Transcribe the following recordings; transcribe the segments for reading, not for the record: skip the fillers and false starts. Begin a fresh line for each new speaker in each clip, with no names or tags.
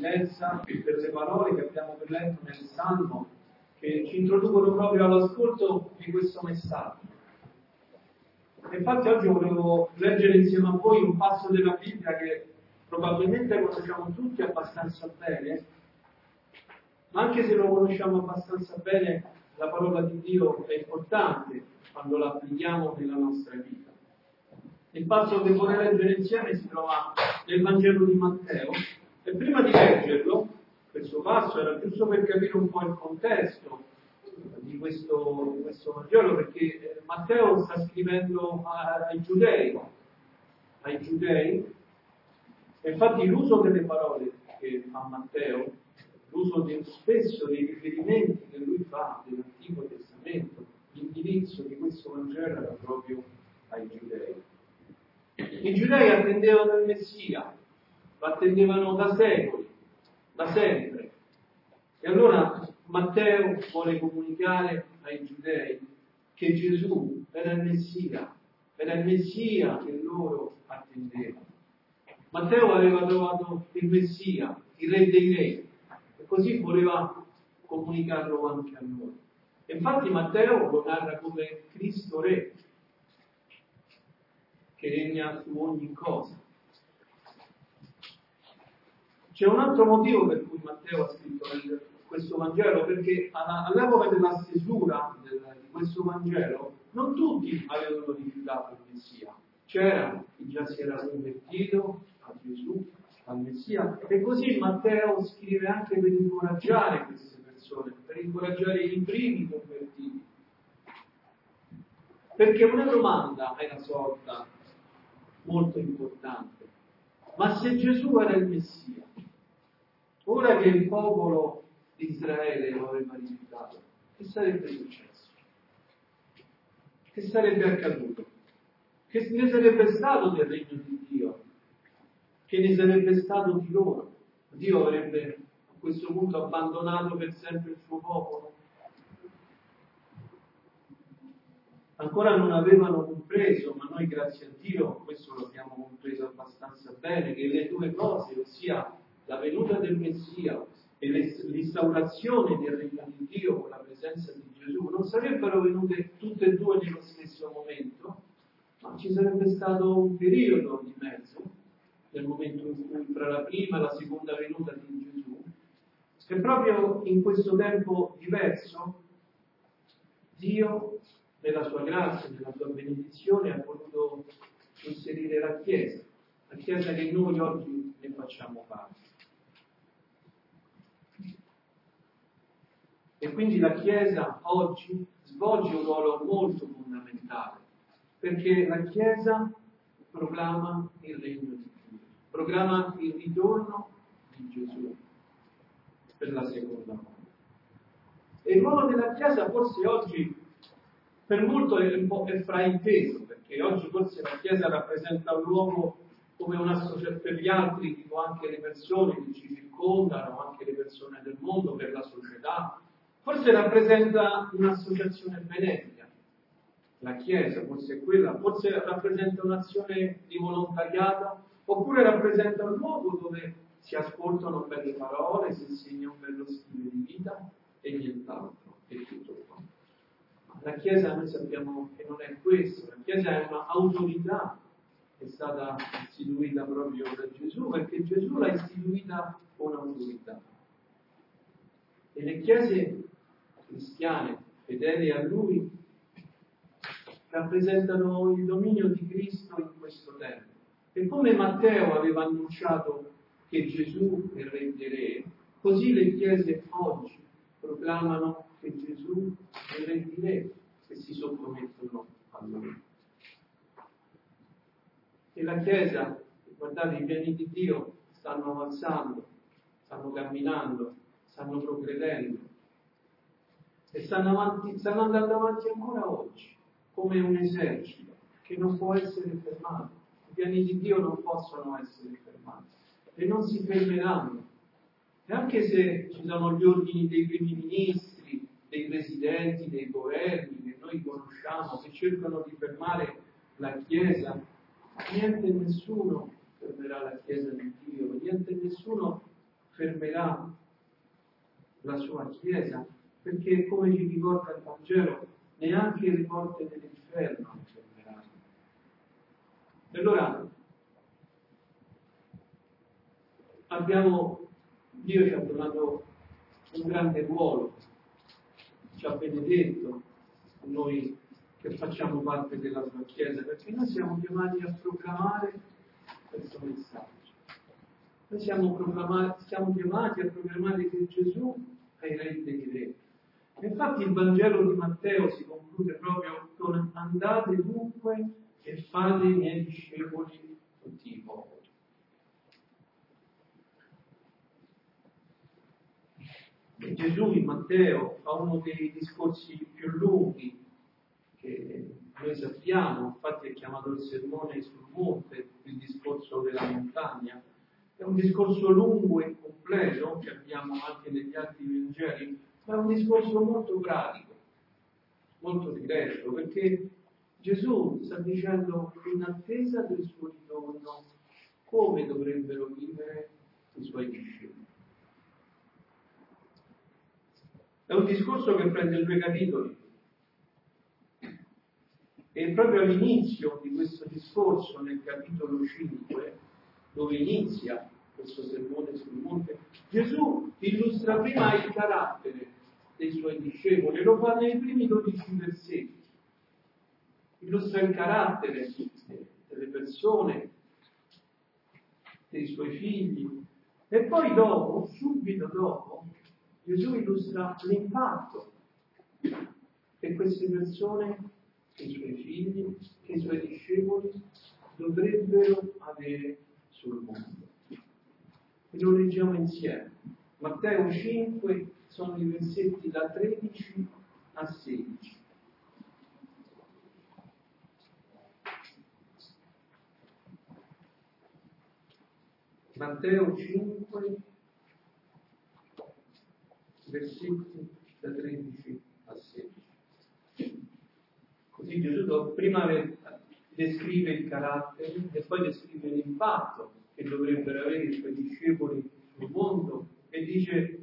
provvidenza e per le parole che abbiamo letto nel Salmo, che ci introducono proprio all'ascolto di questo messaggio. Infatti oggi volevo leggere insieme a voi un passo della Bibbia che probabilmente conosciamo tutti abbastanza bene, ma anche se lo conosciamo abbastanza bene, la parola di Dio è importante quando la applichiamo nella nostra vita. Il passo che vorrei leggere insieme si trova nel Vangelo di Matteo, e prima di leggerlo, questo passo era giusto per capire un po' il contesto di questo Vangelo, perché Matteo sta scrivendo ai giudei, e infatti l'uso delle parole che fa Matteo, l'uso spesso dei riferimenti che lui fa dell'Antico Testamento, l'indirizzo di questo Vangelo era proprio ai giudei. I giudei attendevano il Messia, lo attendevano da secoli, da sempre. E allora Matteo vuole comunicare ai giudei che Gesù era il Messia che loro attendevano. Matteo aveva trovato il Messia, il Re dei Re, e così voleva comunicarlo anche a noi. E infatti Matteo lo narra come Cristo Re, che regna su ogni cosa. C'è un altro motivo per cui Matteo ha scritto questo Vangelo, perché all'epoca della stesura di questo Vangelo non tutti avevano rifiutato il Messia. C'era chi già si era convertito a Gesù, al Messia, e così Matteo scrive anche per incoraggiare queste persone, per incoraggiare i primi convertiti. Perché una domanda era sorta molto importante: ma se Gesù era il Messia, ora che il popolo di Israele lo aveva rifiutato, che sarebbe successo? Che sarebbe accaduto? Che ne sarebbe stato del regno di Dio? Che ne sarebbe stato di loro? Dio avrebbe a questo punto abbandonato per sempre il suo popolo? Ancora non avevano compreso, ma noi grazie a Dio questo lo abbiamo compreso abbastanza bene, che le due cose, ossia la venuta del Messia e l'instaurazione del regno di Dio con la presenza di Gesù, non sarebbero venute tutte e due nello stesso momento, ma ci sarebbe stato un periodo di mezzo, nel momento in cui fra la prima e la seconda venuta di Gesù, e proprio in questo tempo diverso Dio, nella sua grazia, nella sua benedizione, ha voluto inserire la Chiesa che noi oggi ne facciamo parte. E quindi la Chiesa oggi svolge un ruolo molto fondamentale, perché la Chiesa proclama il regno di Dio, proclama il ritorno di Gesù per la seconda volta. E il ruolo della Chiesa forse oggi per molto è frainteso, perché oggi forse la Chiesa rappresenta un luogo come un'associazione per gli altri, tipo anche le persone che ci circondano, anche le persone del mondo, per la società. Forse rappresenta un'associazione benefica, la Chiesa, forse è quella, forse rappresenta un'azione di volontariato, oppure rappresenta un luogo dove si ascoltano belle parole, si insegna un bello stile di vita e nient'altro, è tutto qua. La Chiesa noi sappiamo che non è questo, la Chiesa è un'autorità che è stata istituita proprio da Gesù, perché Gesù l'ha istituita con autorità. E le chiese cristiane, fedeli a Lui, rappresentano il dominio di Cristo in questo tempo. E come Matteo aveva annunciato che Gesù è il Re dei Re, così le chiese oggi proclamano che Gesù è il Re dei Re e si sottomettono a Lui. E la Chiesa, guardate, i piani di Dio stanno avanzando, stanno camminando, stanno progredendo e stanno andando avanti ancora oggi, come un esercito che non può essere fermato. I piani di Dio non possono essere fermati e non si fermeranno. E anche se ci sono gli ordini dei primi ministri, dei presidenti, dei governi che noi conosciamo, che cercano di fermare la Chiesa, niente e nessuno fermerà la Chiesa di Dio, niente e nessuno fermerà la sua Chiesa, perché come ci ricorda il Vangelo, neanche le porte dell'inferno lo fermeranno. E allora Dio ci ha donato un grande ruolo, ci ha benedetto, noi che facciamo parte della sua Chiesa, perché noi siamo chiamati a proclamare questo messaggio. Noi siamo chiamati a proclamare che Gesù è il Re dei Re. Infatti il Vangelo di Matteo si conclude proprio con: andate dunque e fate i miei discepoli tutti i popoli. E Gesù in Matteo fa uno dei discorsi più lunghi che noi sappiamo, infatti è chiamato il sermone sul monte, il discorso della montagna. È un discorso lungo e completo che abbiamo anche negli altri Vangeli, ma è un discorso molto pratico, molto diretto, perché Gesù sta dicendo, in attesa del suo ritorno, come dovrebbero vivere i suoi discepoli. È un discorso che prende 2 capitoli. E proprio all'inizio di questo discorso, nel capitolo 5, dove inizia questo sermone sul monte, Gesù illustra prima il carattere dei suoi discepoli, lo fa nei primi 12 versetti. Illustra il carattere delle persone, dei suoi figli, e poi dopo, subito dopo, Gesù illustra l'impatto che queste persone, che i suoi figli, che i suoi discepoli dovrebbero avere sul mondo. E lo leggiamo insieme. Matteo 5 sono i versetti da 13 a 16. Matteo 5, versetti da 13 a 16. Così Gesù prima descrive il carattere e poi descrive l'impatto che dovrebbero avere i suoi discepoli sul mondo e dice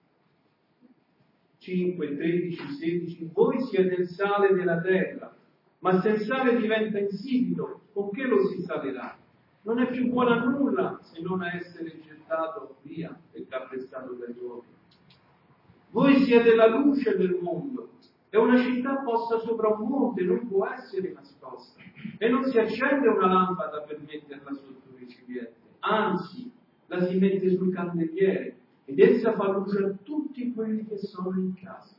5, 13, 16: voi siete il sale della terra, ma se il sale diventa insipido, con che lo si salerà? Non è più buono a nulla se non a essere gettato via e calpestato dagli uomini. Voi siete la luce del mondo, e una città posta sopra un monte non può essere nascosta, e non si accende una lampada per metterla sotto un recipiente, anzi la si mette sul candeliere ed essa fa luce a tutti quelli che sono in casa.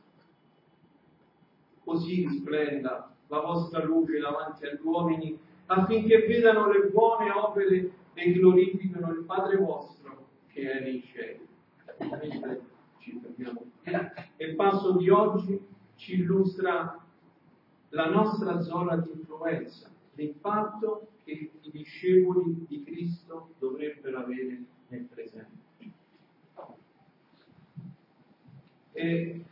Così risplenda la vostra luce davanti agli uomini, affinché vedano le buone opere e glorificano il Padre vostro che è nei cieli. Mentre ci fermiamo qui, e il passo di oggi ci illustra la nostra zona di influenza, l'impatto che i discepoli di Cristo dovrebbero avere nel presente. E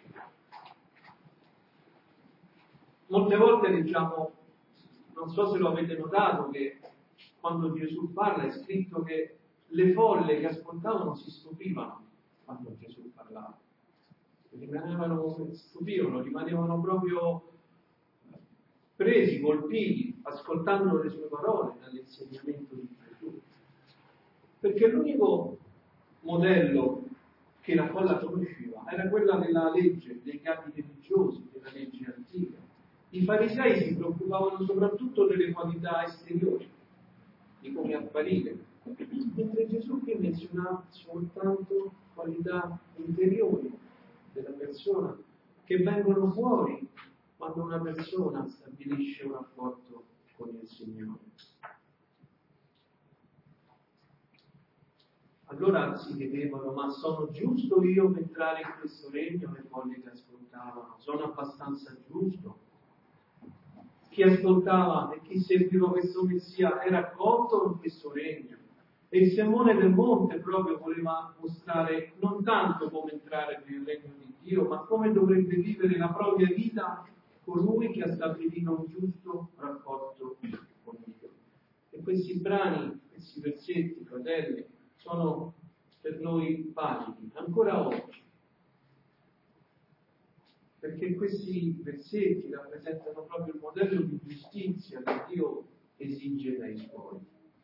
molte volte leggiamo, non so se lo avete notato, che quando Gesù parla è scritto che le folle che ascoltavano si stupivano quando Gesù parlava. Rimanevano proprio presi, colpiti, ascoltando le sue parole dall'insegnamento di Gesù. Perché l'unico modello che la folla conosceva era quella della legge, dei capi religiosi, della legge antica. I farisei si preoccupavano soprattutto delle qualità esteriori, di come apparire, mentre Gesù qui menziona soltanto qualità interiori della persona che vengono fuori quando una persona stabilisce un rapporto con il Signore. Allora si chiedevano: ma sono giusto io per entrare in questo regno? Le folle che ascoltavano, sono abbastanza giusto? Chi ascoltava e chi seguiva questo Messia era accolto in questo regno. E il sermone del monte proprio voleva mostrare non tanto come entrare nel regno di Dio, ma come dovrebbe vivere la propria vita colui che ha stabilito un giusto rapporto con Dio. E questi brani, questi versetti, fratelli, sono per noi noi paghi, ancora oggi. Perché questi versetti rappresentano proprio il modello di giustizia che Dio esige dai suoi.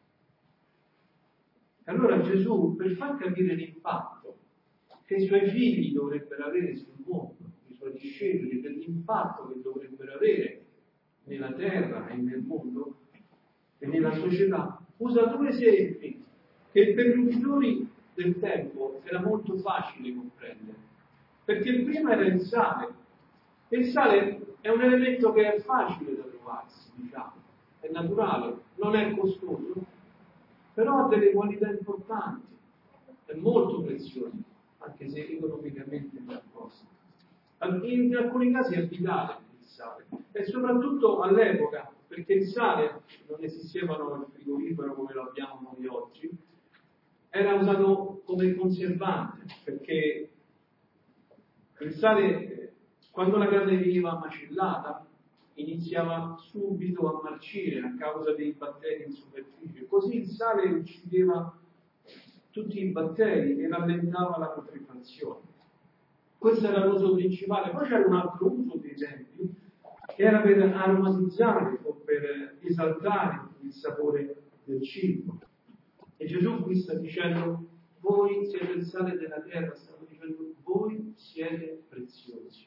Allora Gesù, per far capire l'impatto che i suoi figli dovrebbero avere sul mondo, i suoi discepoli, dell'impatto che dovrebbero avere nella terra e nel mondo e nella società, usa due esempi che per gli uditori del tempo era molto facile comprendere. Perché il primo era il sale. E il sale è un elemento che è facile da trovarsi, diciamo, è naturale, non è costoso, però ha delle qualità importanti, è molto prezioso, anche se economicamente non costa. In alcuni casi è vitale il sale, e soprattutto all'epoca, perché il sale, non esistevano il frigorifero come lo abbiamo noi oggi, era usato come conservante, perché il sale, quando la carne veniva macellata, iniziava subito a marcire a causa dei batteri in superficie. Così il sale uccideva tutti i batteri e rallentava la putrefazione. Questo era l'uso principale. Poi c'era un altro uso dei tempi, che era per aromatizzare o per esaltare il sapore del cibo. E Gesù qui sta dicendo: voi siete il sale della terra, sta dicendo: voi siete preziosi.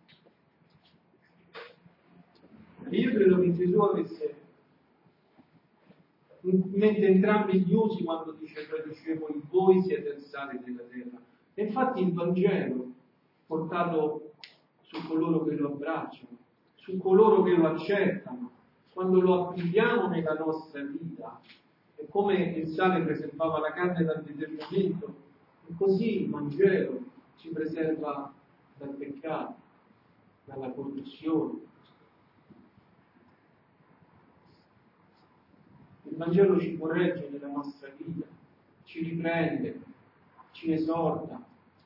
E io credo che Gesù avesse in mente entrambi gli usi quando dice ai discepoli: voi siete il sale della terra. E infatti il Vangelo, portato su coloro che lo abbracciano, su coloro che lo accettano, quando lo applichiamo nella nostra vita, è come il sale preservava la carne dal deterioramento, e così il Vangelo ci preserva dal peccato, dalla corruzione. Il Vangelo ci corregge nella nostra vita, ci riprende, ci esorta.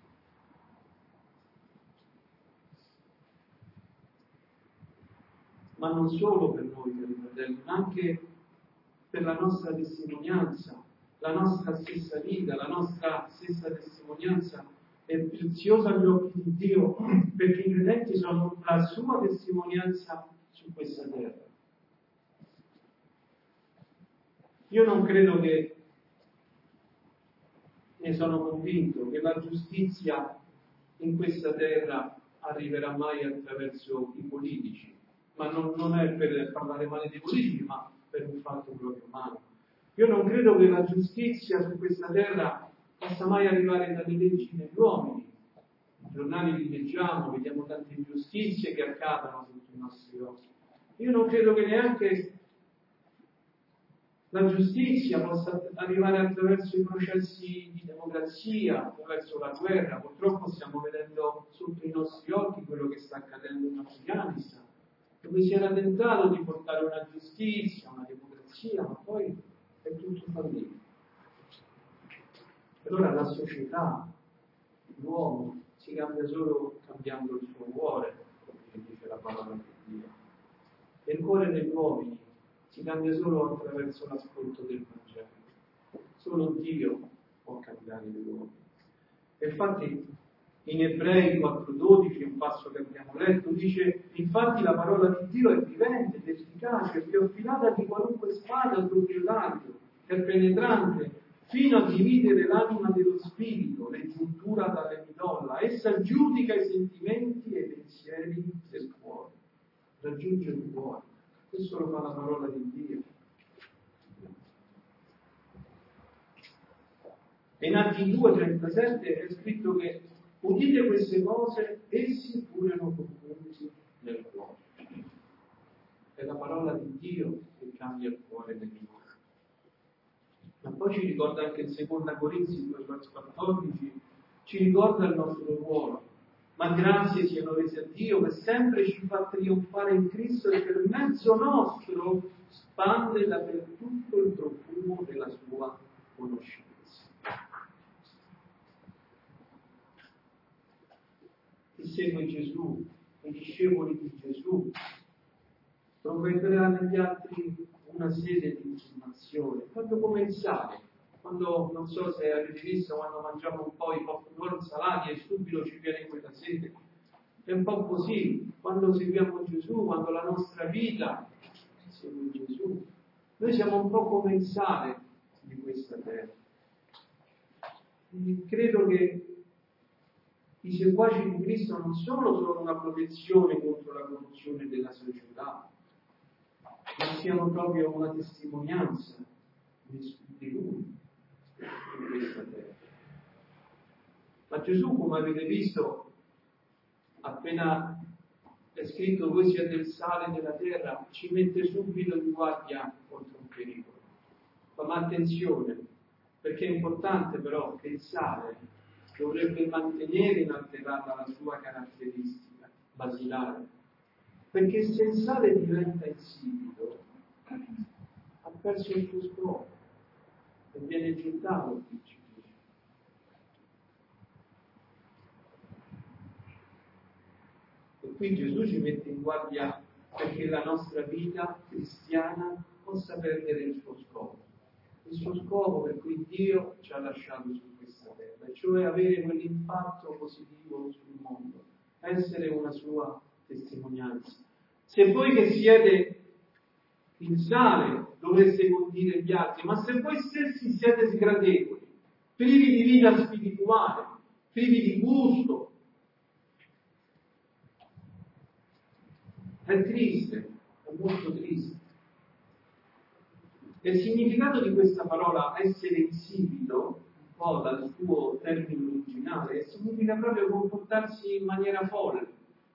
Ma non solo per noi, cari fratelli, ma anche per la nostra testimonianza, la nostra stessa vita, la nostra stessa testimonianza è preziosa agli occhi di Dio, perché i credenti sono la sua testimonianza su questa terra. Io non credo che, ne sono convinto, che la giustizia in questa terra arriverà mai attraverso i politici, ma non è per parlare male dei politici, ma per un fatto proprio umano. Io non credo che la giustizia su questa terra possa mai arrivare dalle leggi degli uomini. I giornali li leggiamo, vediamo tante ingiustizie che accadono sotto i nostri occhi. Io non credo che neanche la giustizia possa arrivare attraverso i processi di democrazia, attraverso la guerra. Purtroppo stiamo vedendo sotto i nostri occhi quello che sta accadendo in Afghanistan, dove si era tentato di portare una giustizia, una democrazia, ma poi è tutto fallito. Allora la società, l'uomo, si cambia solo cambiando il suo cuore, come dice la parola di Dio. E il cuore degli uomini si cambia solo attraverso l'ascolto del Vangelo. Solo Dio può cambiare gli uomini. E infatti in Ebrei 4,12, un passo che abbiamo letto, dice: infatti la parola di Dio è vivente ed efficace, più affilata di qualunque spada a doppio taglio, è penetrante fino a dividere l'anima dello spirito, le giuntura dalle midolla. Essa giudica i sentimenti e i pensieri del cuore, raggiunge il cuore. Questo lo fa la parola di Dio. E in Atti 2,37 è scritto che udite queste cose, essi furono confusi nel cuore. È la parola di Dio che cambia il cuore dell'uomo. Ma poi ci ricorda anche in 2 Corinzi 2,14, ci ricorda il nostro ruolo. Ma grazie siano rese a Dio che sempre ci fa trionfare in Cristo e per mezzo nostro spande dappertutto il profumo della sua conoscenza. Chi segue Gesù, i discepoli di Gesù, provvederà negli altri una sede di informazione, proprio come il sale Quando, non so se avete visto, quando mangiamo un po' i popcorn salati e subito ci viene quella sete. È un po' così, quando seguiamo Gesù, quando la nostra vita segue Gesù, noi siamo un po' come il sale di questa terra. E credo che i seguaci di Cristo non solo sono una protezione contro la corruzione della società, ma siano proprio una testimonianza di Lui in questa terra. Ma Gesù, come avete visto, appena è scritto voi siete il sale della terra, ci mette subito in guardia contro un pericolo. Ma attenzione, perché è importante però che il sale dovrebbe mantenere inalterata la sua caratteristica basilare, perché se il sale diventa insipido ha perso il suo scopo e viene gettato il principio. E qui Gesù ci mette in guardia perché la nostra vita cristiana possa perdere il suo scopo per cui Dio ci ha lasciato su questa terra, cioè avere quell'impatto positivo sul mondo, essere una sua testimonianza. Se voi che siete il sale dovreste condire gli altri, ma se voi stessi siete sgradevoli, privi di vita spirituale, privi di gusto, è triste, è molto triste. E il significato di questa parola essere insipido, un po' dal suo termine originale, significa proprio comportarsi in maniera folle,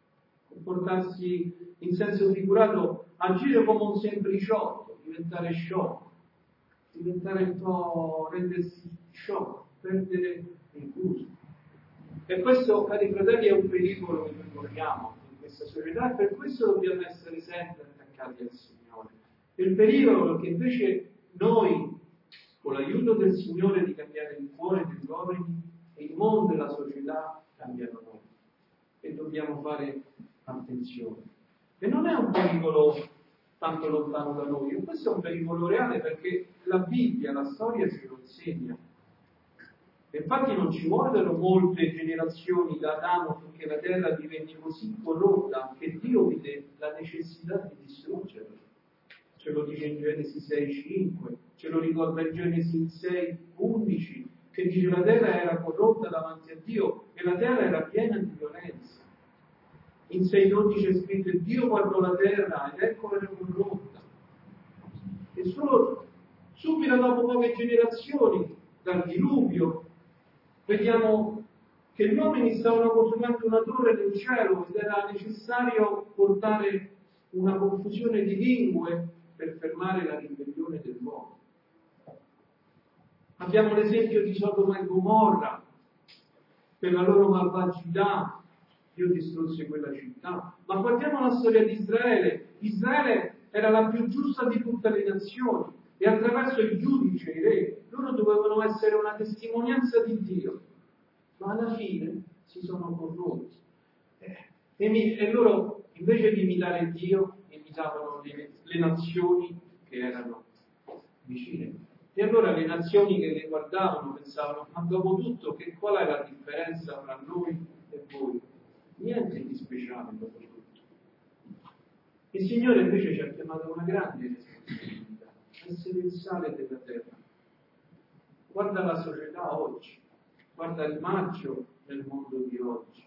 comportarsi in senso figurato, agire come un sempliciotto, diventare sciocco, diventare un po' rendersi sciocco, perdere il gusto. E questo, cari fratelli, è un pericolo che noi corriamo in questa società e per questo dobbiamo essere sempre attaccati al Signore. Il pericolo è che invece noi, con l'aiuto del Signore di cambiare il cuore degli uomini, il mondo e la società cambiano noi. E dobbiamo fare attenzione. E non è un pericolo tanto lontano da noi, questo è un pericolo reale perché la Bibbia, la storia ce lo insegna. Infatti non ci vollero molte generazioni da Adamo finché la terra divenne così corrotta che Dio vide la necessità di distruggerla. Ce lo dice in Genesi 6,5, ce lo ricorda in Genesi 6,11, che dice la terra era corrotta davanti a Dio e la terra era piena di violenza. In 6,12 è scritto che Dio guardò la terra ed ecco era corrotta. E solo subito dopo poche generazioni dal diluvio vediamo che gli uomini stavano costruendo una torre nel cielo ed era necessario portare una confusione di lingue per fermare la ribellione dell'uomo. Abbiamo l'esempio di Sodoma e Gomorra, per la loro malvagità Dio distrusse quella città. Ma guardiamo la storia di Israele. Israele era la più giusta di tutte le nazioni e attraverso il giudice, i re, loro dovevano essere una testimonianza di Dio. Ma alla fine si sono corrotti. E loro, invece di imitare Dio, imitavano le nazioni che erano vicine. E allora le nazioni che le guardavano pensavano, ma dopo tutto, qual è la differenza tra noi e voi? Niente di speciale dopo tutto. Il Signore invece ci ha chiamato a una grande responsabilità, essere il sale della terra. Guarda la società oggi, guarda il marcio nel mondo di oggi.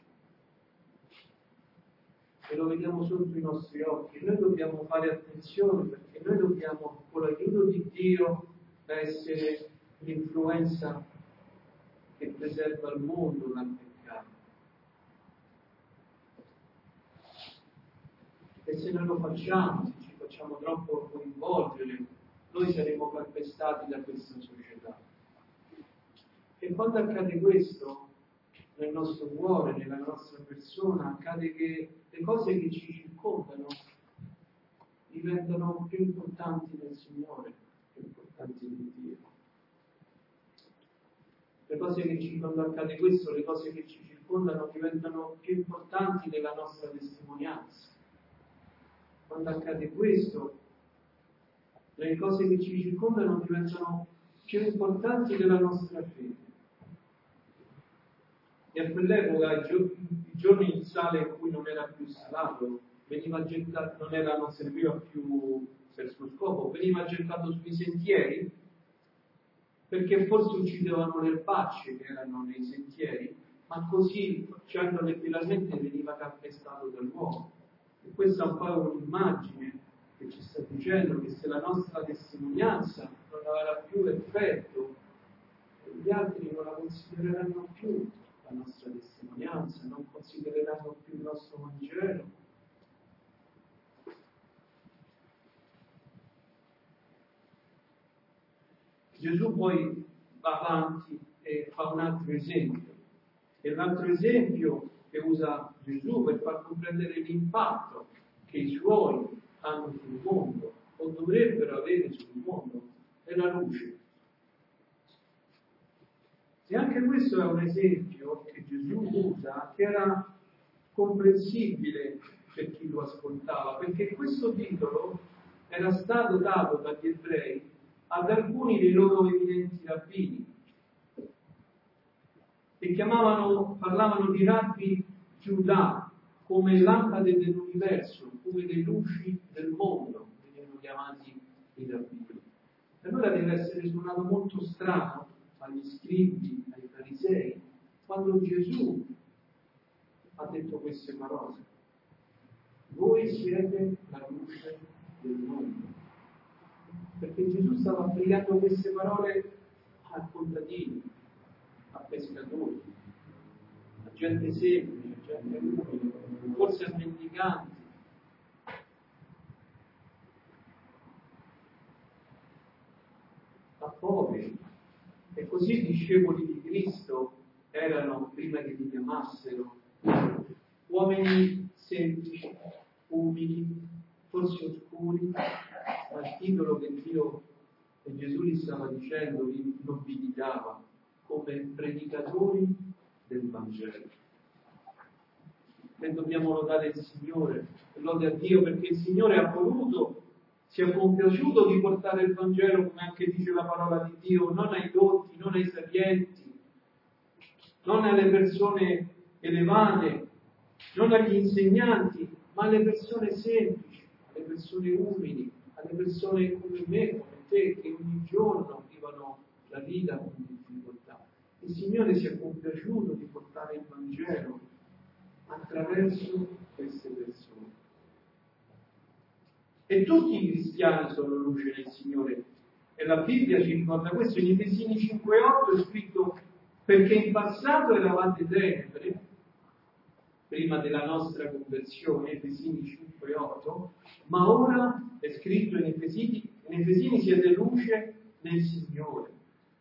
E lo vediamo sotto i nostri occhi. Noi dobbiamo fare attenzione perché noi dobbiamo, con l'aiuto di Dio, essere l'influenza che preserva il mondo dal peccato. E se noi lo facciamo, se ci facciamo troppo coinvolgere, noi saremo calpestati da questa società. E quando accade questo, nel nostro cuore, nella nostra persona, accade che le cose che ci circondano diventano più importanti del Signore, più importanti di Dio. Quando accade questo, le cose che ci circondano diventano più importanti della nostra testimonianza. Quando accade questo, le cose che ci circondano diventano più importanti della nostra fede. E a quell'epoca, i giorni il sale in cui non era più salato, veniva gettato, non serviva più per il suo scopo, veniva gettato sui sentieri, perché forse uccidevano le erbacce che erano nei sentieri, ma così, facendo letteralmente, veniva calpestato dall'uomo. E questa è un po' un'immagine che ci sta dicendo che se la nostra testimonianza non avrà più effetto, gli altri non la considereranno più la nostra testimonianza, non considereranno più il nostro Vangelo. Gesù poi va avanti e fa un altro esempio. E l'altro esempio che usa Gesù per far comprendere l'impatto che i suoi hanno sul mondo, o dovrebbero avere sul mondo, è la luce. E anche questo è un esempio che Gesù usa, che era comprensibile per chi lo ascoltava, perché questo titolo era stato dato dagli ebrei ad alcuni dei loro eminenti rabbini, che parlavano di rabbi Giudà, come lampade dell'universo, come le luci del mondo, venivano chiamati i rabbini. E allora deve essere suonato molto strano agli scribi, ai farisei, quando Gesù ha detto queste parole. Voi siete la luce del mondo. Perché Gesù stava applicando queste parole a contadini, a pescatori, a gente semplice, a gente umile, forse a mendicanti. A poveri. E così i discepoli di Cristo erano, prima che li chiamassero, uomini semplici, umili, forse oscuri, ma il titolo che Dio e Gesù gli stava dicendo li nobilitava come predicatori del Vangelo. E dobbiamo lodare il Signore, lode a Dio, perché il Signore ha voluto, si è compiaciuto di portare il Vangelo, come anche dice la parola di Dio, non ai dotti, non ai sapienti, non alle persone elevate, non agli insegnanti, ma alle persone semplici, alle persone umili, alle persone come me, come te, che ogni giorno vivono la vita con difficoltà. Il Signore si è compiaciuto di portare il Vangelo attraverso queste persone. E tutti i cristiani sono luce nel Signore. E la Bibbia ci ricorda questo. In Efesini 5,8 è scritto: perché in passato eravate tenebre, prima della nostra conversione, Efesini 5,8, ma ora è scritto in Efesini siete luce nel Signore.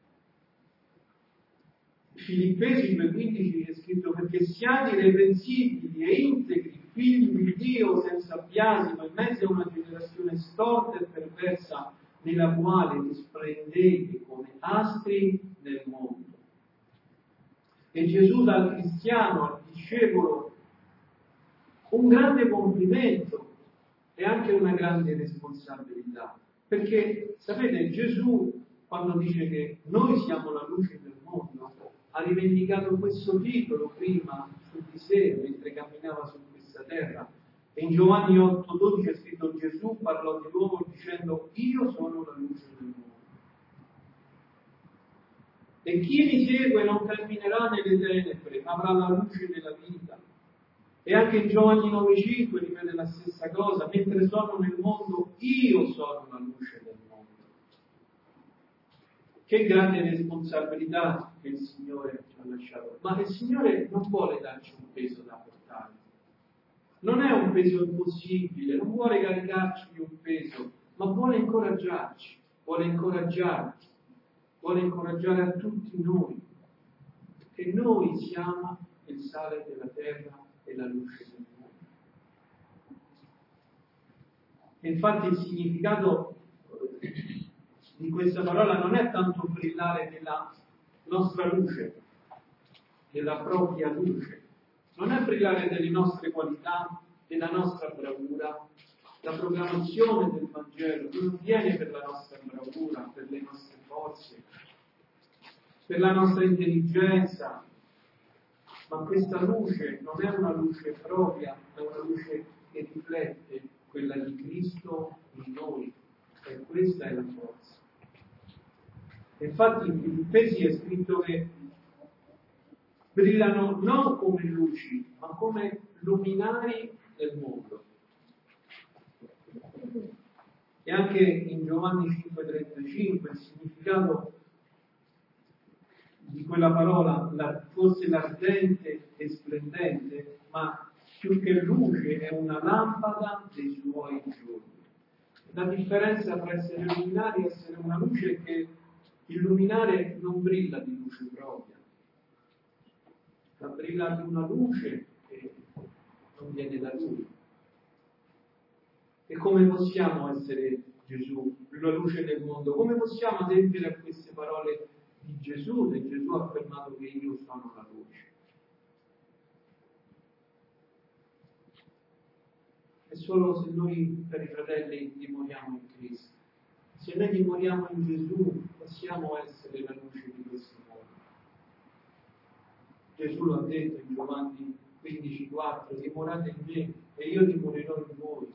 Filippesi 2,15 è scritto: perché siate irreprensibili e integri, figli di Dio senza biasimo, in mezzo a una generazione storta e perversa, nella quale risplendete come astri nel mondo. E Gesù dà al cristiano, al discepolo, un grande complimento e anche una grande responsabilità. Perché, sapete, Gesù, quando dice che noi siamo la luce del mondo, ha rivendicato questo titolo prima su di sé, mentre camminava su questa terra. E in Giovanni 8,12 è scritto: Gesù parlò di l'uomo dicendo: io sono la luce del mondo. E chi mi segue non camminerà nelle tenebre, ma avrà la luce della vita. E anche in Giovanni 9,5 ripete la stessa cosa: mentre sono nel mondo, io sono la luce del mondo. Che grande responsabilità che il Signore ci ha lasciato. Ma il Signore non vuole darci un peso da portare. Non è un peso impossibile, non vuole caricarci di un peso, ma vuole incoraggiarci, vuole incoraggiarti, vuole incoraggiare a tutti noi, che noi siamo il sale della terra e la luce del mondo. E infatti il significato di questa parola non è tanto brillare della nostra luce, della propria luce, non è brillare delle nostre qualità, della nostra bravura. La proclamazione del Vangelo non avviene per la nostra bravura, per le nostre forze, per la nostra intelligenza, ma questa luce non è una luce propria, è una luce che riflette quella di Cristo in noi, e questa è la forza. Infatti in Filippesi è scritto che brillano non come luci, ma come luminari del mondo. E anche in Giovanni 5,35 il significato di quella parola forse l'ardente e splendente, ma più che luce è una lampada dei suoi giorni. La differenza tra essere luminari e essere una luce è che il luminare non brilla di luce propria, ma brilla di una luce che non viene da lui. E come possiamo essere Gesù, la luce del mondo? Come possiamo adempiere a queste parole di Gesù, che Gesù ha affermato che io sono la luce? È solo se noi, cari fratelli, dimoriamo in Cristo. Se noi dimoriamo in Gesù, possiamo essere la luce di questo mondo. Gesù lo ha detto in Giovanni 15,4: dimorate in me e io dimorerò in voi.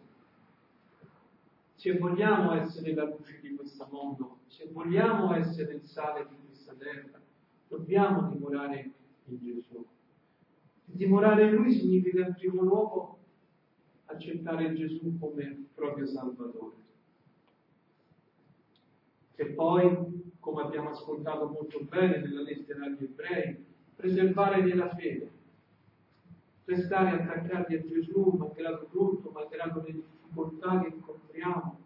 Se vogliamo essere la luce di questo mondo, se vogliamo essere il sale di questa terra, dobbiamo dimorare in Gesù. Dimorare in Lui significa in primo luogo accettare Gesù come proprio Salvatore. E poi, come abbiamo ascoltato molto bene nella lettera agli Ebrei, preservare nella fede, restare attaccati a Gesù malgrado tutto, malgrado le difficoltà che incontriamo.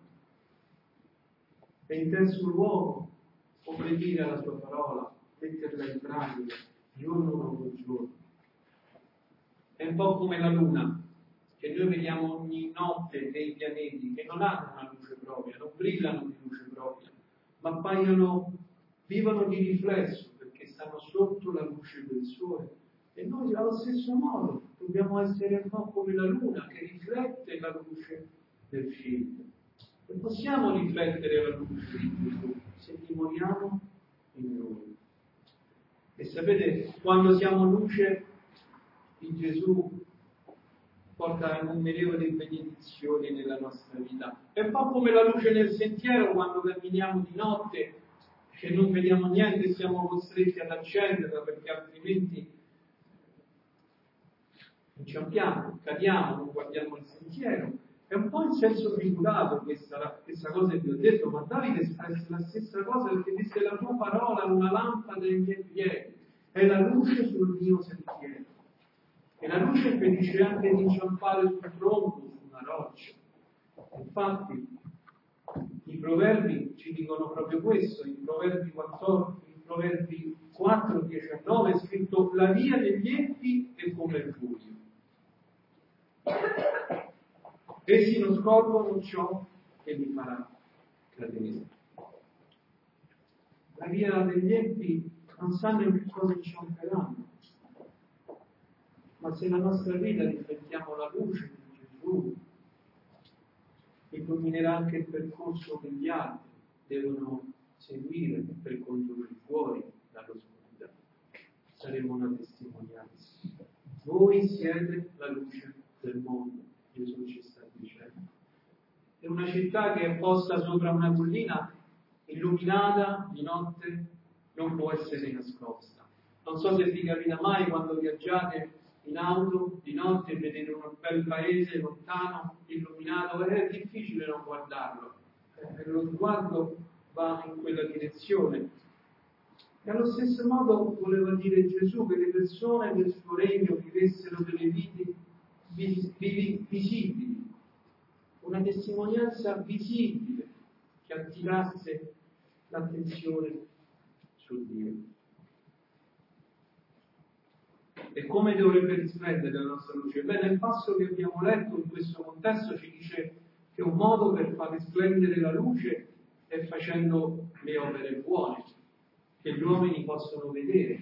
E in terzo luogo, obbedire alla sua parola, metterla in pratica, giorno dopo giorno. È un po' come la luna, che noi vediamo ogni notte dei pianeti che non hanno una luce propria, non brillano di luce propria, ma appaiono, vivono di riflesso, perché stanno sotto la luce del sole. E noi allo stesso modo dobbiamo essere un po' come la luna, che riflette la luce del Figlio. E possiamo riflettere la luce di Gesù se dimoriamo in noi. E sapete, quando siamo luce di Gesù, porta innumerevoli benedizioni nella nostra vita. È un po' come la luce nel sentiero quando camminiamo di notte e non vediamo niente, siamo costretti ad accenderla perché altrimenti inciampiamo, cadiamo, non guardiamo il sentiero. È un po' in senso figurato questa cosa che vi ho detto, ma Davide espresse la stessa cosa perché disse: la tua parola è una lampada ai miei piedi, è la luce sul mio sentiero. E la luce impedisce anche di inciampare sul tronco, su una roccia. Infatti, i proverbi ci dicono proprio questo. In Proverbi 4, 10 a 9 è scritto: la via degli empi è come il buio. Essi non scorgono ciò che li farà cadere. La via degli empi non sanno in che cosa inciamperanno. Ma se la nostra vita riflettiamo la luce di Gesù, illuminerà anche il percorso che gli altri devono seguire per condurli fuori dall'oscurità. Saremo una testimonianza. Voi siete la luce del mondo, Gesù ci sta dicendo. È una città che è posta sopra una collina, illuminata di notte, non può essere nascosta. Non so se vi capita mai quando viaggiate in auto di notte e vedete un bel paese lontano, illuminato, è difficile non guardarlo. Lo sguardo va in quella direzione. E allo stesso modo voleva dire Gesù che le persone del suo regno vivessero delle vite visibili, una testimonianza visibile che attirasse l'attenzione su Dio. E come dovrebbe risplendere la nostra luce? Bene, il passo che abbiamo letto in questo contesto ci dice che un modo per far risplendere la luce è facendo le opere buone, che gli uomini possono vedere.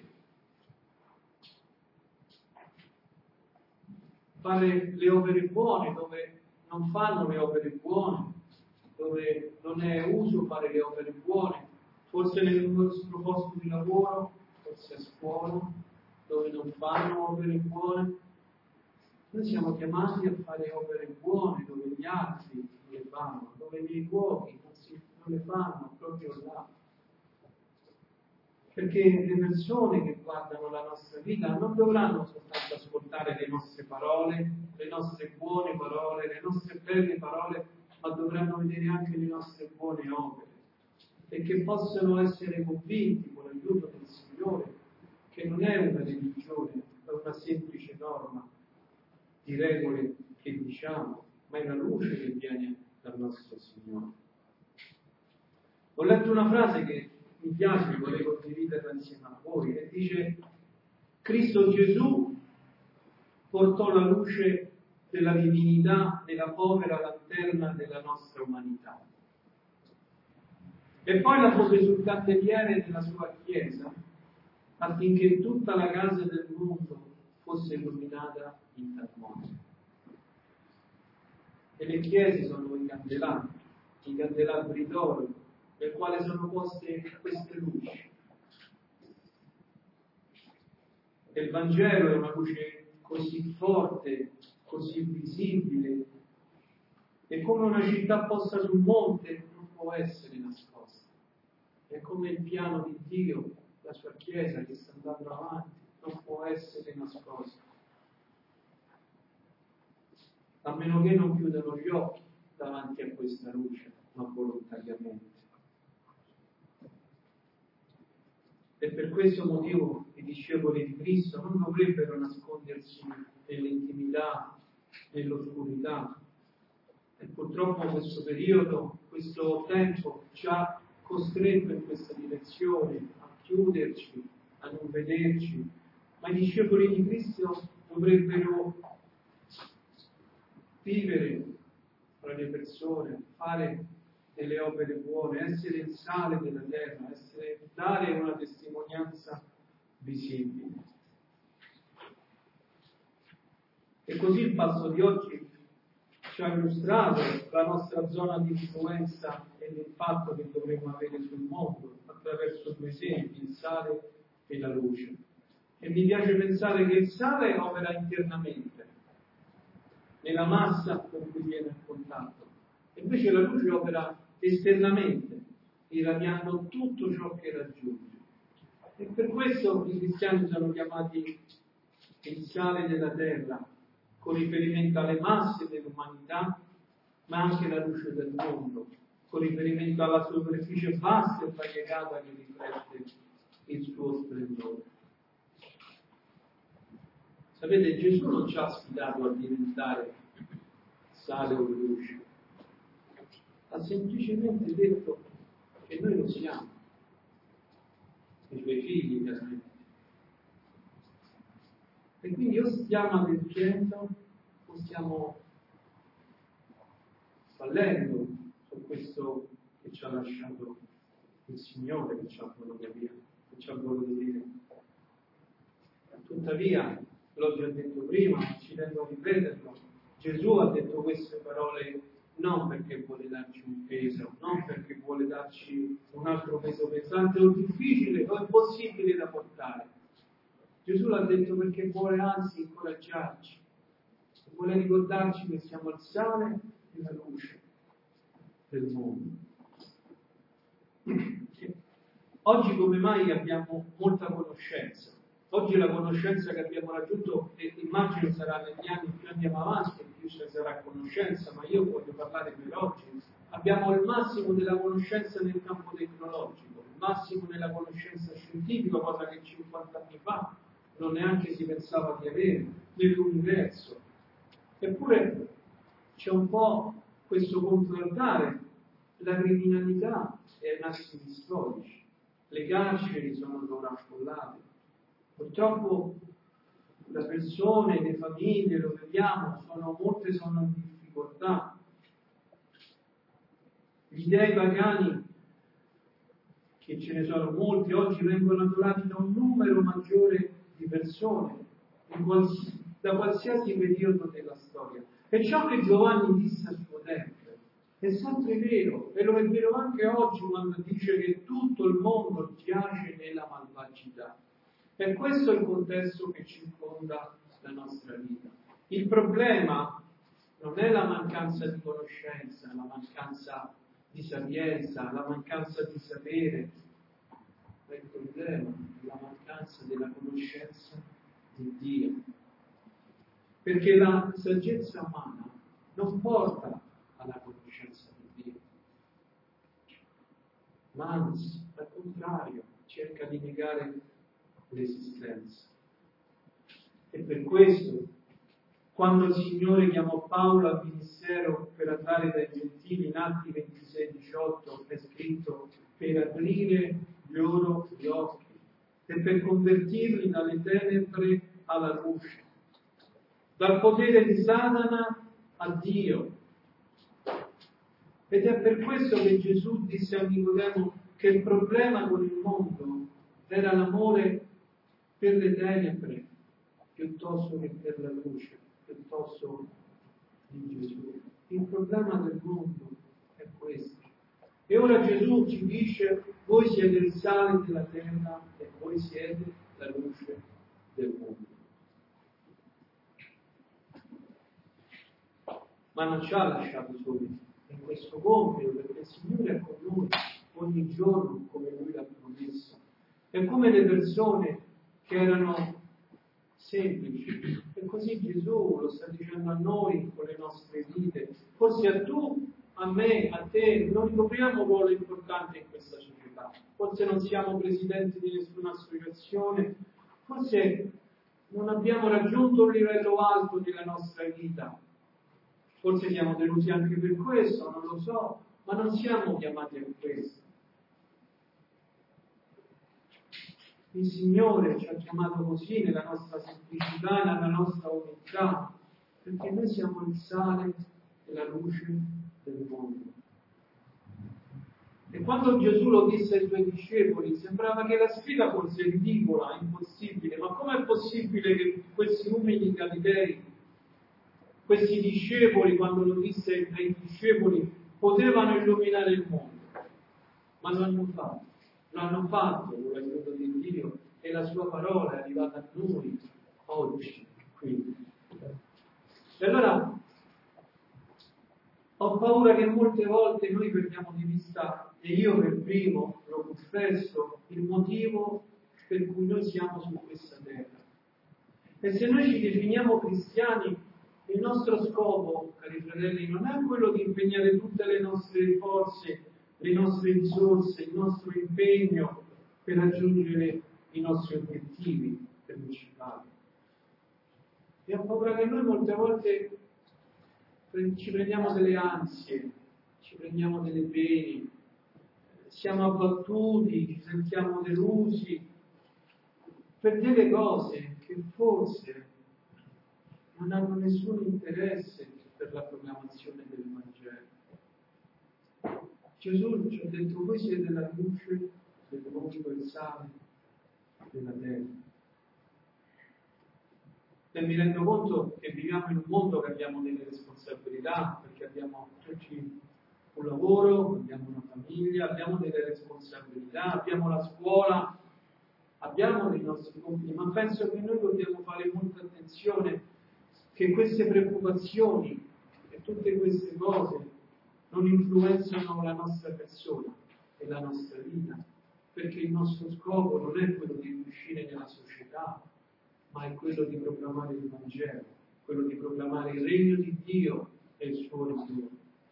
Fare le opere buone dove non fanno le opere buone, dove non è uso fare le opere buone, forse nel nostro posto di lavoro, forse a scuola, dove non fanno opere buone. Noi siamo chiamati a fare opere buone dove gli altri le fanno, dove i miei luoghi non le fanno, proprio là. Perché le persone che guardano la nostra vita non dovranno soltanto ascoltare le nostre parole, le nostre buone parole, le nostre belle parole, ma dovranno vedere anche le nostre buone opere, e che possano essere convinti con l'aiuto del Signore che non è una religione, è una semplice norma di regole che diciamo, ma è la luce che viene dal nostro Signore. Ho letto una frase che mi piace, che vorrei condividerla insieme a voi, e dice: Cristo Gesù portò la luce della divinità nella povera lanterna della nostra umanità, e poi la pose sul candeliere della sua Chiesa, affinché tutta la casa del mondo fosse illuminata in tal modo. E le chiese sono i candelabri d'oro, nel quale sono poste queste luci. E il Vangelo è una luce così forte, così visibile, e come una città posta sul monte non può essere nascosta. È come il piano di Dio, la sua Chiesa che sta andando avanti, non può essere nascosta. A meno che non chiudano gli occhi davanti a questa luce, ma volontariamente. E per questo motivo i discepoli di Cristo non dovrebbero nascondersi nell'intimità, nell'oscurità. E purtroppo questo periodo, questo tempo ci ha costretto in questa direzione, a chiuderci, a non vederci, ma i discepoli di Cristo dovrebbero vivere tra le persone, fare delle opere buone, essere il sale della terra, dare una testimonianza visibile. E così il passo di oggi ci ha illustrato la nostra zona di influenza e l'impatto che dovremmo avere sul mondo attraverso due esempi, il sale e la luce. E mi piace pensare che il sale opera internamente, nella massa con cui viene a contatto, e invece la luce opera esternamente, irradiando tutto ciò che raggiunge. E per questo i cristiani sono chiamati il sale della terra, con riferimento alle masse dell'umanità, ma anche la luce del mondo, con riferimento alla superficie vasta e variegata che riflette il suo splendore. Sapete, Gesù non ci ha sfidato a diventare sale o luce, ha semplicemente detto che noi lo siamo, i suoi figli chiaramente. E quindi o stiamo adempiendo o stiamo fallendo su questo che ci ha lasciato il Signore, che ci ha voluto dire, che ci ha voluto dire. Tuttavia, l'ho già detto prima, ci tengo a ripeterlo, Gesù ha detto queste parole non perché vuole darci un peso, non perché vuole darci un altro peso pesante o difficile o impossibile da portare. Gesù l'ha detto perché vuole anzi incoraggiarci, vuole ricordarci che siamo il sale e la luce del mondo. Oggi come mai abbiamo molta conoscenza? Oggi la conoscenza che abbiamo raggiunto, e immagino sarà negli anni più andiamo avanti, più ci sarà conoscenza, ma io voglio parlare per oggi. Abbiamo il massimo della conoscenza nel campo tecnologico, il massimo della conoscenza scientifica, cosa che 50 anni fa non neanche si pensava di avere, nell'universo. Eppure c'è un po' questo contraltare, la criminalità è ai massimi storici, le carceri sono sovraffollate. Purtroppo le persone, le famiglie, lo vediamo, molte sono in difficoltà. Gli dei pagani, che ce ne sono molti, oggi vengono adorati da un numero maggiore di persone, da qualsiasi periodo della storia. È ciò che Giovanni disse a suo tempo, È sempre vero, e lo è vero anche oggi quando dice che tutto il mondo giace nella malvagità. E questo è il contesto che circonda la nostra vita. Il problema non è la mancanza di conoscenza, la mancanza di sapienza, la mancanza di sapere, ma il problema è la mancanza della conoscenza di Dio. Perché la saggezza umana non porta alla conoscenza di Dio, ma anzi, al contrario, cerca di negare l'esistenza. E per questo, quando il Signore chiamò Paolo al ministero per andare dai Gentili, in Atti 26-18, è scritto per aprire loro gli occhi e per convertirli dalle tenebre alla luce, dal potere di Satana a Dio. Ed è per questo che Gesù disse a Nicodemo che il problema con il mondo era l'amore per le tenebre piuttosto che per la luce, piuttosto di Gesù. Il problema del mondo è questo. E ora Gesù ci dice: voi siete il sale della terra e voi siete la luce del mondo. Ma non ci ha lasciato soli in questo compito, perché il Signore è con noi ogni giorno, come Lui l'ha promesso. È come le persone che erano semplici, e così Gesù lo sta dicendo a noi con le nostre vite. Forse a tu, a me, a te, non ricopriamo un ruolo importante in questa società, forse non siamo presidenti di nessuna associazione, forse non abbiamo raggiunto un livello alto della nostra vita, forse siamo delusi anche per questo, non lo so, ma non siamo chiamati a questo. Il Signore ci ha chiamato così nella nostra semplicità, nella nostra umiltà, perché noi siamo il sale e la luce del mondo. E quando Gesù lo disse ai suoi discepoli, sembrava che la sfida fosse ridicola, impossibile. Ma com'è possibile che questi umili Galilei, questi discepoli, quando lo disse ai discepoli, potevano illuminare il mondo? Ma lo hanno fatto. Lo hanno fatto con l'aiuto di Dio e la sua parola è arrivata a noi oggi. Quindi. E allora ho paura che molte volte noi perdiamo di vista, e io per primo lo confesso, il motivo per cui noi siamo su questa terra. E se noi ci definiamo cristiani, il nostro scopo, cari fratelli, non è quello di impegnare tutte le nostre forze, le nostre risorse, il nostro impegno per raggiungere i nostri obiettivi principali. E ho paura che noi molte volte ci prendiamo delle ansie, ci prendiamo delle pene, siamo abbattuti, ci sentiamo delusi per delle cose che forse non hanno nessun interesse per la proclamazione del Vangelo. Gesù ci ha detto: voi siete la luce del mondo e il sale della terra. E mi rendo conto che viviamo in un mondo che abbiamo delle responsabilità, perché abbiamo tutti un lavoro, abbiamo una famiglia, abbiamo delle responsabilità, abbiamo la scuola, abbiamo dei nostri compiti, ma penso che noi dobbiamo fare molta attenzione che queste preoccupazioni e tutte queste cose non influenzano la nostra persona e la nostra vita, perché il nostro scopo non è quello di riuscire nella società, ma è quello di proclamare il Vangelo, quello di proclamare il regno di Dio e il suo ritorno.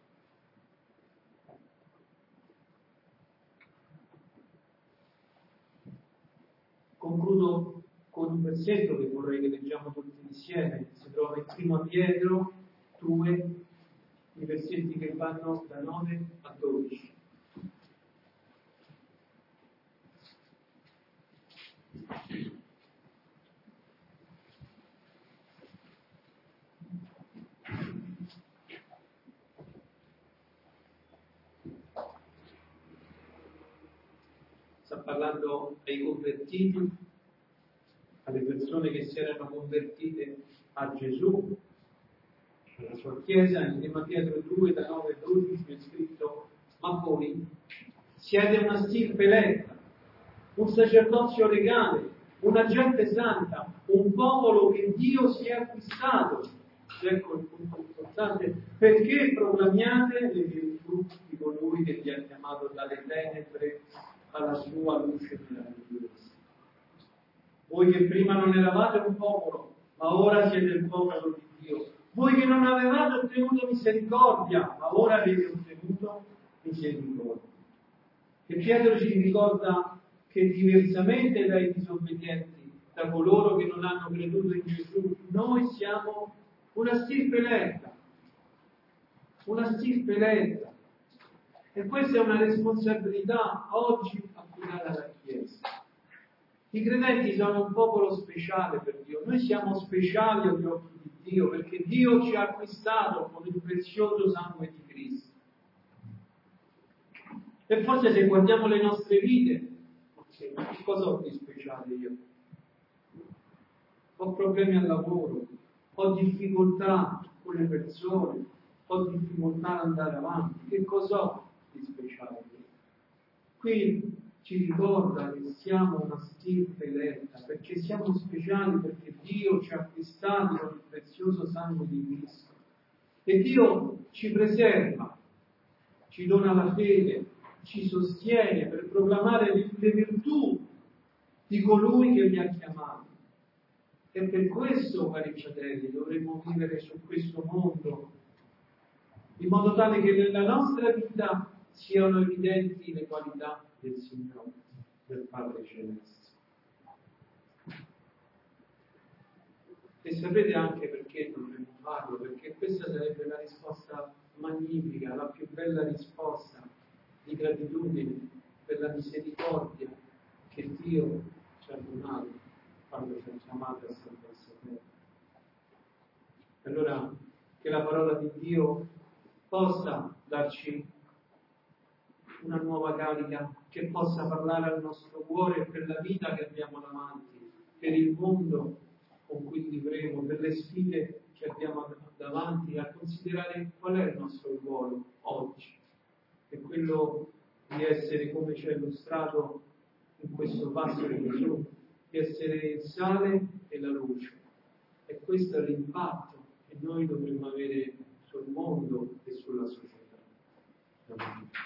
Concludo con un versetto che vorrei che leggiamo tutti insieme, si trova in Primo Pietro 2, i versetti che vanno da 9 a 12. Sta parlando ai convertiti, alle persone che si erano convertite a Gesù, nella sua Chiesa, in Prima Pietro 2, da 9 a 12, è scritto: ma voi siete una stirpe eletta, un sacerdozio legale, una gente santa, un popolo che Dio si è acquistato. Ecco il punto importante: perché proclamiate le virtù di colui che vi ha chiamato dalle tenebre alla sua luce meravigliosa. Voi che prima non eravate un popolo, ma ora siete il popolo di Dio. Voi che non avevate ottenuto misericordia, ma ora avete ottenuto misericordia. E Pietro ci ricorda che diversamente dai disobbedienti, da coloro che non hanno creduto in Gesù, noi siamo una stirpe eletta. Una stirpe eletta. E questa è una responsabilità oggi affidata alla Chiesa. I credenti sono un popolo speciale per Dio. Noi siamo speciali agli occhi di Dio perché Dio ci ha acquistato con il prezioso sangue di Cristo. E forse se guardiamo le nostre vite, che cosa ho di speciale io? Ho problemi al lavoro, ho difficoltà con le persone, ho difficoltà ad andare avanti. Che cosa ho di speciale io? Qui ci ricorda che siamo una stirpe eletta, perché siamo speciali, perché Dio ci ha acquistati con il prezioso sangue di Cristo. E Dio ci preserva, ci dona la fede, ci sostiene per proclamare le virtù di colui che mi ha chiamato. E per questo, cari fratelli, dovremmo vivere su questo mondo, in modo tale che nella nostra vita siano evidenti le qualità del Signore, del Padre Celeste. E sapete anche perché dovremmo farlo? Perché questa sarebbe la risposta magnifica, la più bella risposta di gratitudine per la misericordia che Dio ci ha donato quando ci ha chiamato a salvezza terra. Allora, che la parola di Dio possa darci una nuova carica, che possa parlare al nostro cuore per la vita che abbiamo davanti, per il mondo con cui vivremo, per le sfide che abbiamo davanti, a considerare qual è il nostro ruolo oggi. È quello di essere, come ci è illustrato in questo passo di Gesù, di essere il sale e la luce. E questo è l'impatto che noi dovremmo avere sul mondo e sulla società.